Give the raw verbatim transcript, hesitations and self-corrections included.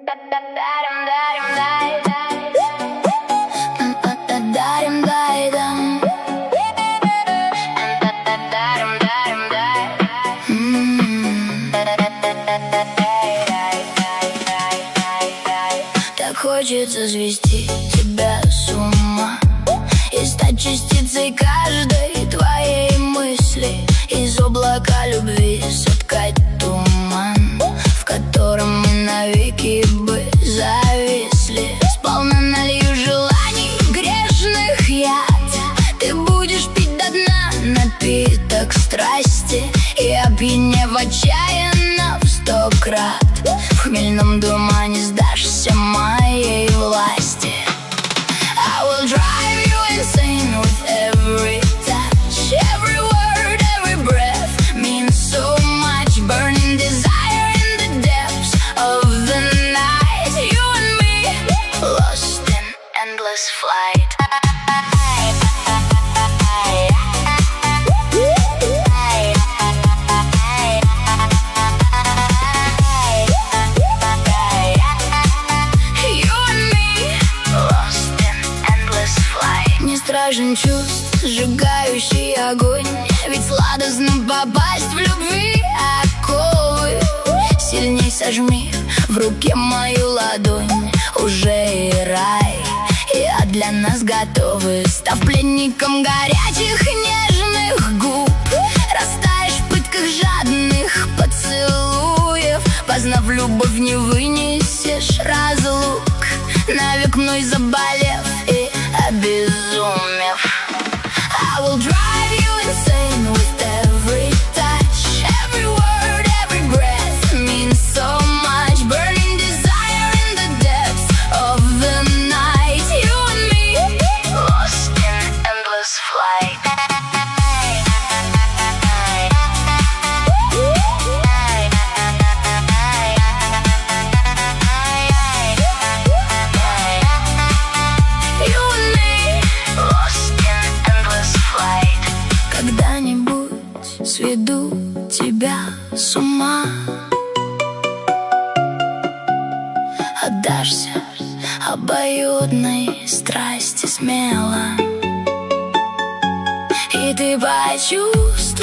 Так хочется свести тебя с ума и стать частицей каждой твоей мысли. Из облака любви соткать туман, в котором мы навеки бы зависли. Сполна налью желаний грешных яд. Ты будешь пить до дна напиток страсти и, опьянев отчаянно в сто крат, в хмельном тумане сдашься моей власти. I will drive you insane with every touch. Every word, every breath means so much. Burning desire in the depths of the night. You and me, lost in endless flight. Стражен чувств, сжигающий огонь. Ведь сладостно попасть в любви оковы. Сильней сожми в руке мою ладонь. Уже и рай, я для нас готовы. Став пленником горячих нежных губ, растаешь в пытках жадных поцелуев. Познав любовь, не вынесешь разлук, навек мной заболев и обезумев. I will drive you insane with every touch. Every word, every breath means so much. Burning desire in the depths of the night. You and me, lost in endless flight. Сведу тебя с ума, отдашься обоюдной страсти смело, и ты почувствуешь